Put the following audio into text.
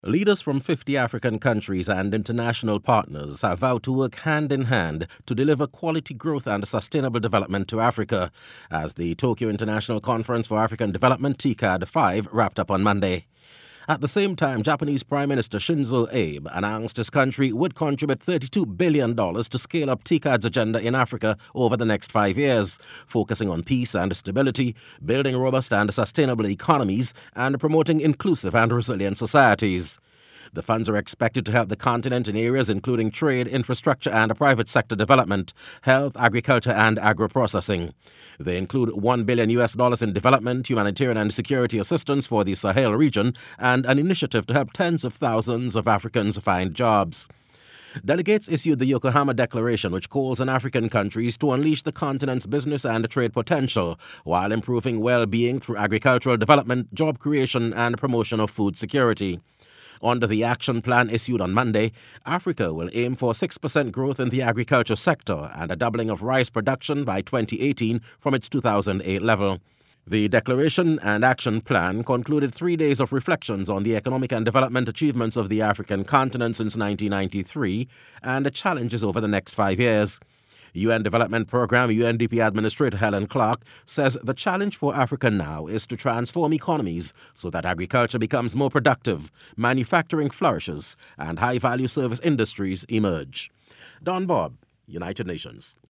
Leaders from 50 African countries and international partners have vowed to work hand in hand to deliver quality growth and sustainable development to Africa as the Tokyo International Conference for African Development TICAD 5 wrapped up on Monday. At the same time, Japanese Prime Minister Shinzo Abe announced his country would contribute $32 billion to scale up TICAD's agenda in Africa over the next 5 years, focusing on peace and stability, building robust and sustainable economies, and promoting inclusive and resilient societies. The funds are expected to help the continent in areas including trade, infrastructure, and private sector development, health, agriculture, and agro-processing. They include $1 billion in development, humanitarian, and security assistance for the Sahel region, and an initiative to help tens of thousands of Africans find jobs. Delegates issued the Yokohama Declaration, which calls on African countries to unleash the continent's business and trade potential while improving well-being through agricultural development, job creation, and promotion of food security. Under the action plan issued on Monday, Africa will aim for 6% growth in the agriculture sector and a doubling of rice production by 2018 from its 2008 level. The declaration and action plan concluded 3 days of reflections on the economic and development achievements of the African continent since 1993 and the challenges over the next 5 years. UN Development Programme UNDP Administrator Helen Clark says the challenge for Africa now is to transform economies so that agriculture becomes more productive, manufacturing flourishes, and high-value service industries emerge. Don Bob, United Nations.